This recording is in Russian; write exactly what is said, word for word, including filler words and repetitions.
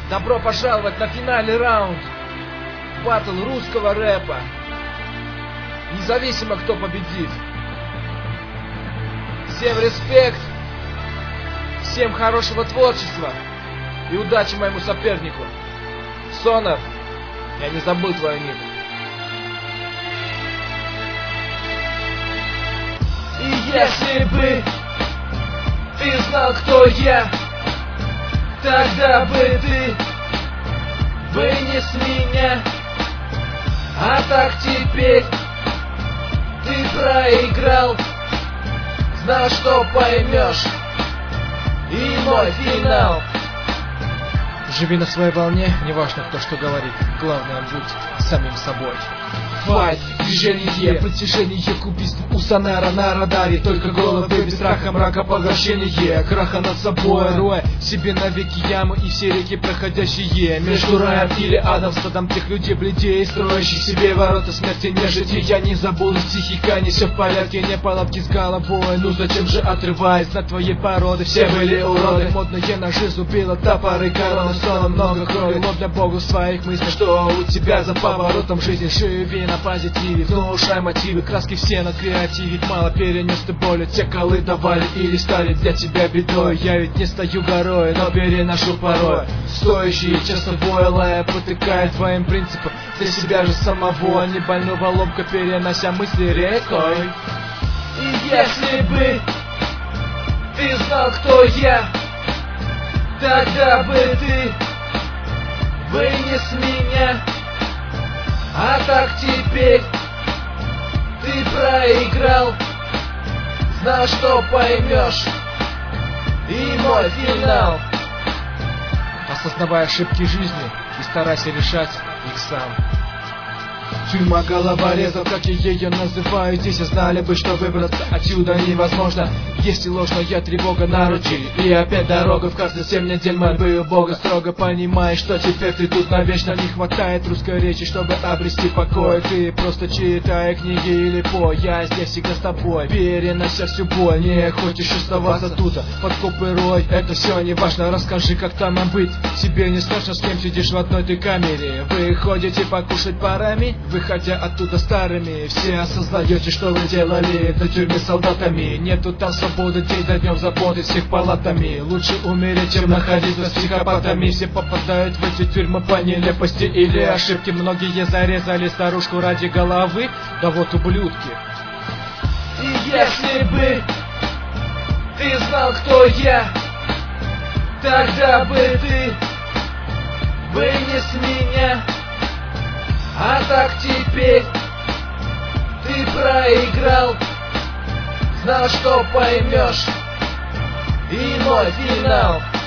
Добро пожаловать на финальный раунд баттл русского рэпа. Независимо, кто победит. Всем респект, всем хорошего творчества и удачи моему сопернику. Сонар, я не забыл твою ник. И если бы ты знал, кто я, тогда бы ты вынес меня. А так теперь ты проиграл. Знал, что поймешь. И мой финал. Живи на своей волне, неважно кто что говорит, главное будь самим собой. Файт, движение, протяжение к убийству у Сонара на радаре. Только головы без страха, мрака, поглощение. Краха над собой, роя себе навеки ямы и все реки проходящие. Между раем или адом, стадом тех людей бледей, строящих себе ворота смерти нежити. Я не забуду стихика, не все в порядке, не палатки с головой. Ну зачем же отрываясь на твоей породы? Все были уроды, модные ножи, зубила, топоры, короны, соло, много крови. Но для богу своих мыслей, что у тебя за поворотом жизни. Живи на позитиве, внушай мотивы, краски все на креативе. Мало перенес ты боли, те колы давали или стали для тебя бедой. Я ведь не стою горой, но переношу порой стоящие часто бойлая, потыкая твоим принципам для себя же самого. Не больного ломка, перенося мысли рекой. И если бы ты знал, кто я, тогда бы ты вынес меня. А так теперь ты проиграл. Знал, что поймешь. И мой финал. Осознавай ошибки жизни и старайся решать их сам. Тюрьма головорезов, как я ее называю. Здесь знали бы, что выбраться отсюда невозможно. Есть и ложная тревога на ручье. И опять дорога в каждый семь недель мольбы у Бога. Строго понимаешь, что теперь ты тут навечно. Не хватает русской речи, чтобы обрести покой. Ты просто читай книги или пой. Я здесь всегда с тобой, перенося всю боль. Не хочешь оставаться тут, под копы рой. Это все не важно, расскажи, как там быть. Тебе не страшно, с кем сидишь в одной ты камере. Вы ходите покушать парами, выходя оттуда старыми. Все осознаете, что вы делали до тюрьмы солдатами. Нету там свободы, день за днем заботы всех палатами. Лучше умереть, чем находиться с психопатами. Все попадают в эти тюрьмы по нелепости или ошибки. Многие зарезали старушку ради головы, да вот ублюдки. И если бы ты знал, кто я, тогда бы ты вынес меня. А так теперь ты проиграл. Знал, что поймешь. И мой финал.